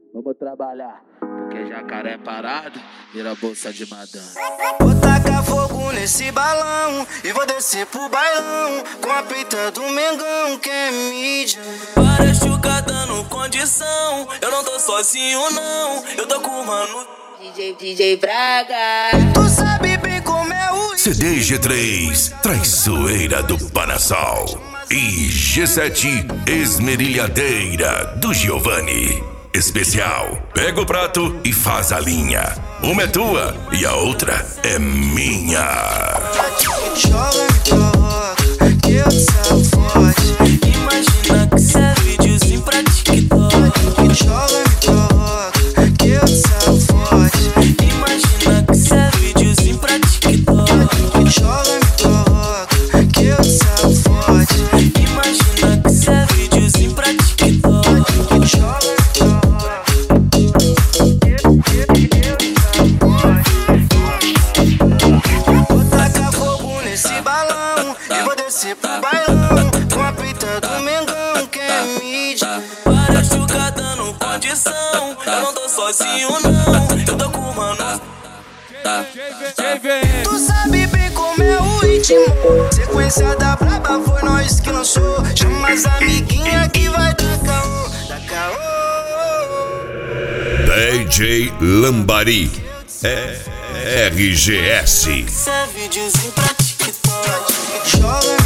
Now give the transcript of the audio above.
Vamos trabalhar, porque jacaré parado vira bolsa de madame. Vou tacar fogo nesse balão e vou descer pro bailão com a peita do Mengão que é mídia. Para chuca dando condição, eu não tô sozinho não, eu tô com o mano DJ Braga. Tu sabe bem como é o CD G3, Traiçoeira do Panassol. E G7, Esmerilhadeira do Giovanni. Especial, pega o prato e faz a linha. Uma é tua e a outra é minha. Joga, me coloca, que eu sou forte. Imagina que cê é videozinho pra TikTok. Joga, me coloca, que eu sou forte. Imagina que cê é videozinho pra TikTok. Joga, me coloca, que eu sou forte. Imagina que cê é videozinho pra TikTok. Joga, vou tacar fogo nesse balão e vou descer pro bailão com a peita do Mengão que é mídia. Para chuca dando condição, eu não tô sozinho não, eu tô com o mano. Tu sabe bem como é o ritmo. Sequência da braba foi nós que lançou. Chama as amiguinhas que vai dar caô. Dar caô. DJ Lambari, RGS. Cê é videozinho pra TikTok. Joga,